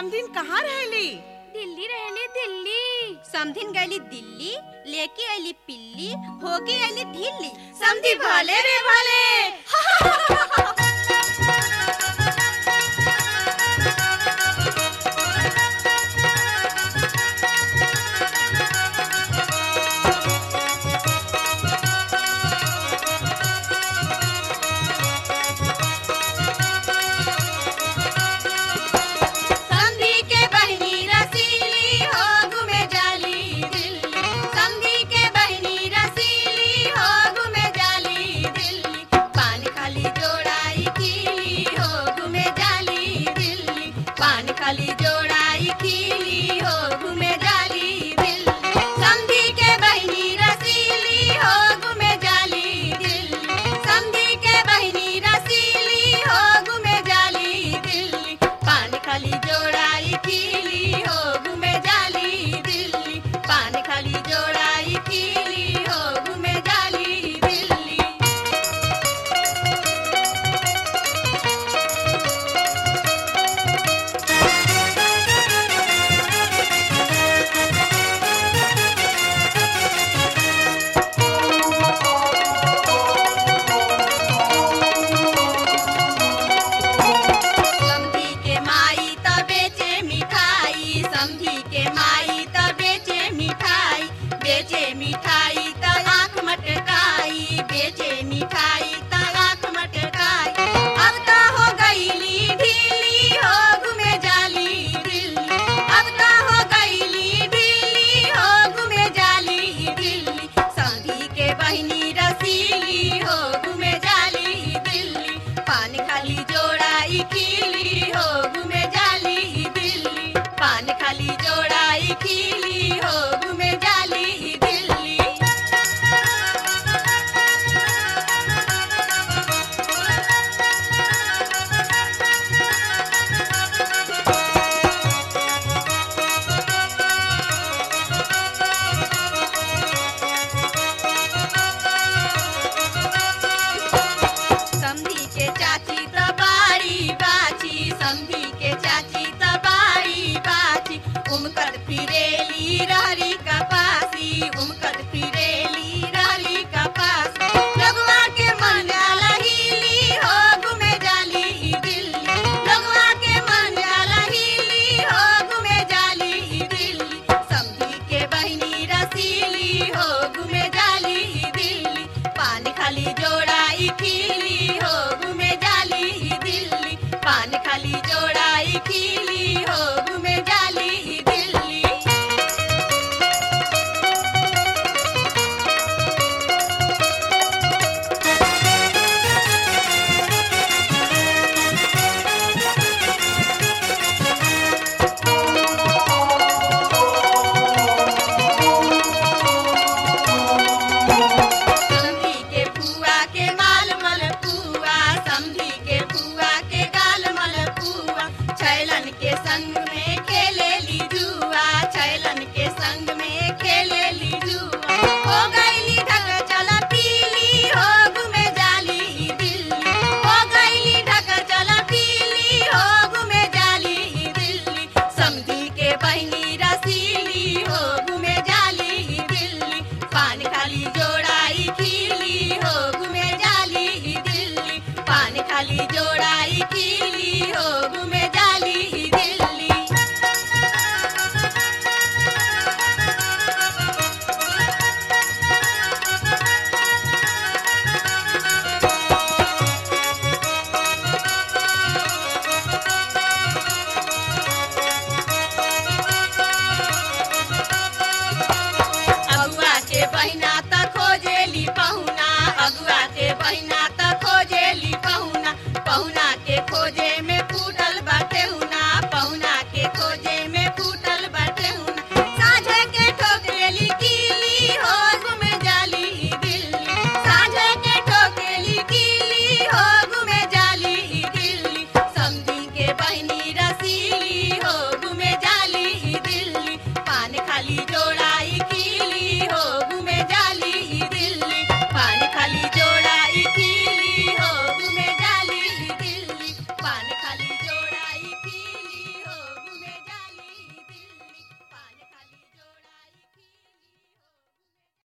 समधिन कहाँ रहेली? दिल्ली रहेली दिल्ली। समधिन गईली दिल्ली, लेके आईली पिल्ली, होके आईली ढिल्ली। समधी भले रे भले। खाली जोड़ाई खीली हो घूमे जाली दिल्ली। समधी के बहिनी रसीली हो घूमे जाली दिल्ली। समधी के बहिनी रसीली हो घूमे जाली दिल्ली। पान खाली जोड़ाई खीली हो घूमे जाली दिल्ली। पान खाली जोड़ाई खीली हो घूमे जाली दिल्ली। समधी के माई त बेचे मिठाई, बेचे मिठाई त आँख मटकाई, बेचे मिठाई त आँख मटकाई। अब त हो गईली ढीली हो घूमे जाली दिल्ली। अब त हो गईली ढीली हो घूमे जाली दिल्ली। समधी के बहिनी रसीली हो घूमे जाली दिल्ली। पान खाली जोड़ाई खीली हो घूमे जाली दिल्ली। पान खाली जोड़ाई खीली हो घूमे जाली दिल्ली। समधी के चाची त बाड़ी बाची, समधी के चाची त बाड़ी बाची। उमकत फिरेली रहरी कपासी, उमकत फिरेली रहरी कपासी। लगवा के मन लहीली हो घूमे जाली दिल्ली। लगवा के मन लहीली हो घूमे जाली दिल्ली। समधी के बहिनी रसीली हो घूमे जाली दिल्ली। पान खाली जोड़ाई खीली हो घूमे जाली दिल्ली। पान खाली जोड़ाई खीली हो घूमे जाली दिल्ली। समधी के फुआ के गाल मलपुआ, समधी के फुआ के गाल मलपुआ। छैलन के संग में खेलेली जुआ, छैलन के संग में खेलेली जुआ। हो गईली ढक चला पीली हो घूमे जाली दिल्ली। हो गईली ढक चला पीली हो घूमे जाली दिल्ली। समधी के बहिनी रसीली हो घूमे जाली दिल्ली। पान खाली जोड़ाई खीली हो घूमे जाली दिल्ली। पान खाली जोड़ाई खीली हो घूमे जाली दिल्ली। अगुआ के बहिना त खोजेली पहुना, अगुआ के बहिना